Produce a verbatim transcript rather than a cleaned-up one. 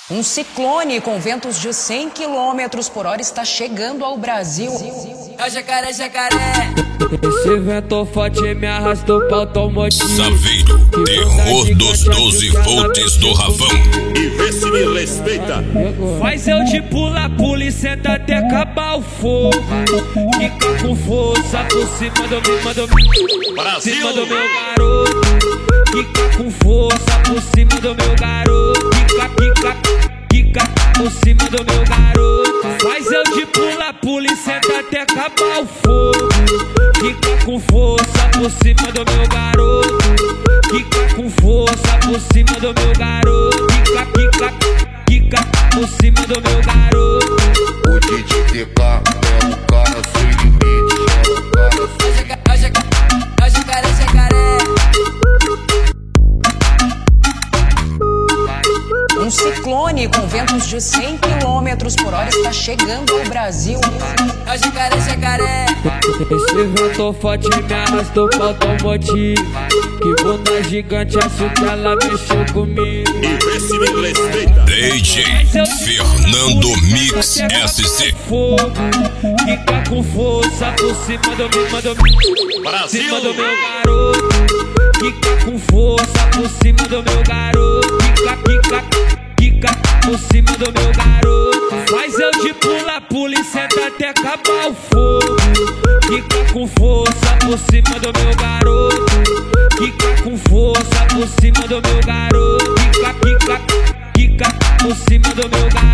Um ciclone com ventos de cem quilômetros por hora está chegando ao Brasil. É o jacaré, jacaré. Esse vento forte me arrastou pra automotivo. Saveiro, terror dos doze volts do Ravão. E vê se me respeita. Faz eu de pula, pula e senta até acabar o fogo. Fica com força por cima do meu, manda Brasil. cima do meu garoto. Fica com força por cima do meu garoto. Fica, fica, fica por cima do meu garoto. Faz eu de pula, pula e senta até acabar o fogo. Fica com força por cima do meu garoto. Fica com força por cima do meu garoto. Fica, fica, fica por cima do meu garoto. O D J T K é o cara sem limite. É o cara sem limite. É o jacaré, jacaré. Um ciclone com ventos de cem quilômetros por hora está chegando ao Brasil. É o jacaré, jacaré. Esse vento forte me arrastou pra automotivo. Que bunda gigante, acho que ela mexeu comigo. E vê se me respeita. D J Fernando Mix S C. Fogo, fica com força por cima do meu, manda Brasil. cima do meu garoto. Fica com força por cima do meu garoto. Fica, fica, fica por cima do meu garoto. Faz eu de pula, pula e senta até acabar o fogo. Fica com força por cima do meu garoto. Fica com força por cima do meu garoto. Fica, fica, fica por cima do meu garoto.